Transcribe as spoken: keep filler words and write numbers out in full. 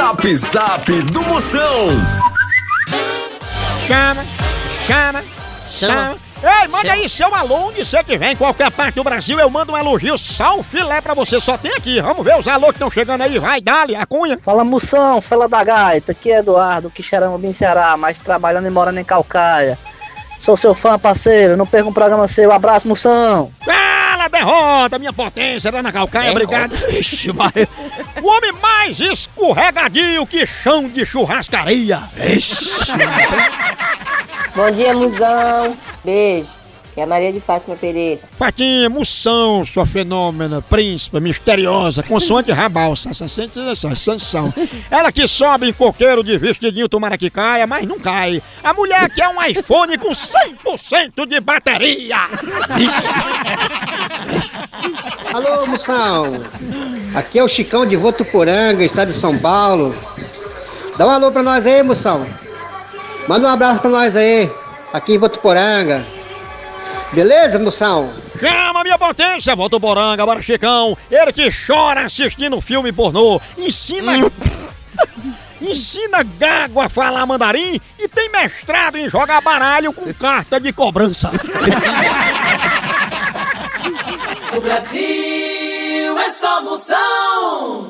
Zap Zap do Moção. Chama, chama, chama. Ei, manda aí seu alô, onde você que vem, em qualquer parte do Brasil, eu mando um elogio sal filé pra você, só tem aqui. Vamos ver os alô que estão chegando aí, vai, dale, a cunha. Fala Moção, fala da gaita, aqui é Eduardo, Quixeramobim, bem Ceará, mas trabalhando e morando em Calcaia. Sou seu fã, parceiro, não perca um programa seu, abraço Moção. Cala, derrota, minha potência, lá na Calcaia, obrigado. Ixi, Maria. O homem mais escorregadio que chão de churrascaria. Ixi. Bom dia, Musão. Beijo. Que é a Maria de Fátima Pereira. Fatinha, Moção, sua fenômena, príncipe, misteriosa, consoante rabalsa, sanção. Ela que sobe em coqueiro de vestidinho, tomara que caia, mas não cai. A mulher quer um iPhone com cem por cento de bateria. Alô, Moção. Aqui é o Chicão de Votuporanga, estado de São Paulo. Dá um alô pra nós aí, Moção. Manda um abraço pra nós aí, aqui em Votuporanga. Beleza, Moção? Chama minha potência, Votuporanga, bora Chicão. Ele que chora assistindo filme pornô. Ensina... Ensina gago a falar mandarim e tem mestrado em jogar baralho com carta de cobrança. O Brasil é só Moção.